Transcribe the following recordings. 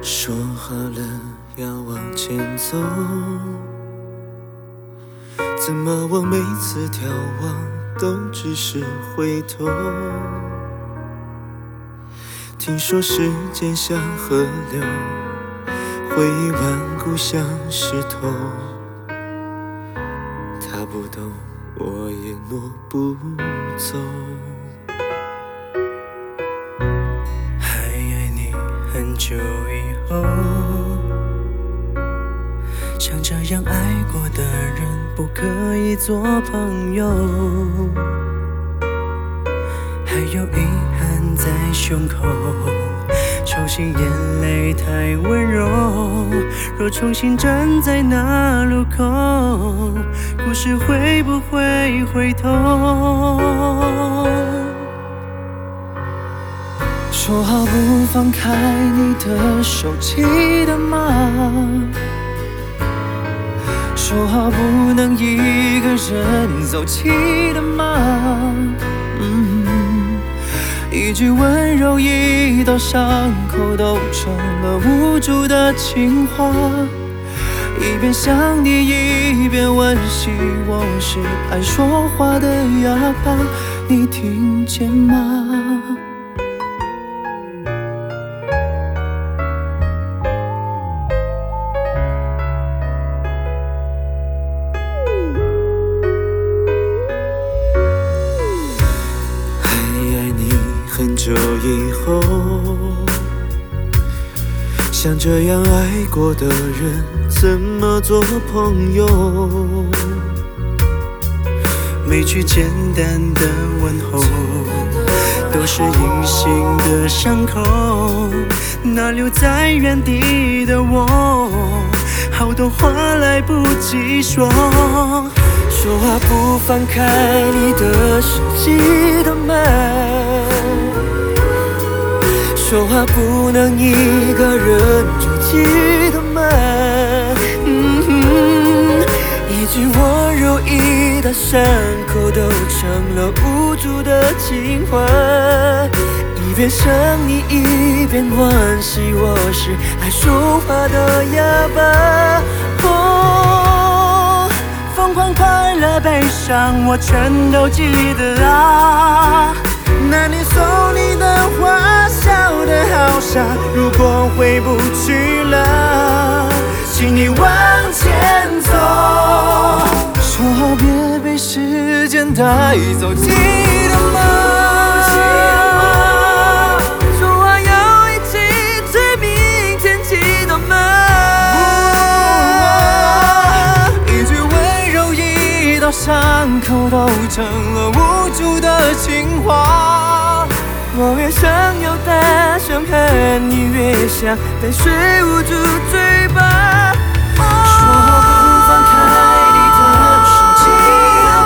说好了要往前走，怎么我每次眺望都只是回头？听说时间像河流，回忆顽固像石头，他不懂，我也挪不走。 还爱你很久以后，像这样爱过的人不可以做朋友，还有遗憾在胸口，丑心眼泪太温柔。若重新站在那路口，故事会不会回头？ 说好不放开你的手，记得吗？说好不能一个人走，记得吗？一句温柔，一道伤口，都成了无助的情话。一边想你，一边惋惜，我是爱说话的哑巴，你听见吗？很久以后，像这样爱过的人，怎么做朋友？ 每句简单的问候，都是隐形的伤口。那留在原地的我，好多话来不及说。 说话不放开你的手，记得吗？说话不能一个人走，记得吗？一句温柔，一道伤口，都成了无助的情话。一边想你，一边惋惜，我是爱说话的哑巴。疯狂、快乐、悲伤，我全都记得啊。那年送你的花，笑得好傻。如果回不去了，请你往前走。说好别被时间带走，记得吗？说好要一起追明天，记得吗？一句温柔，一道伤口，都成了无助的情话。我越想要大声喊你，越想但睡捂住嘴巴。说好不放开你的手，记得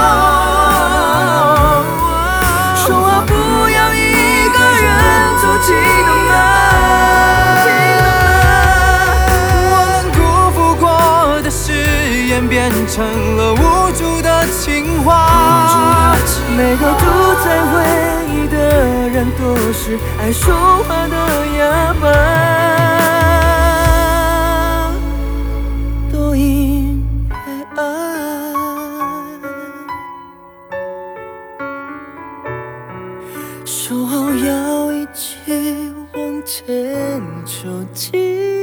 吗？说好不要一个人走，记得吗？我们辜负过的誓言，变成了无助的情话。每个都在回忆的人，都是爱说话的哑巴，都因为爱。说好要一起往前走，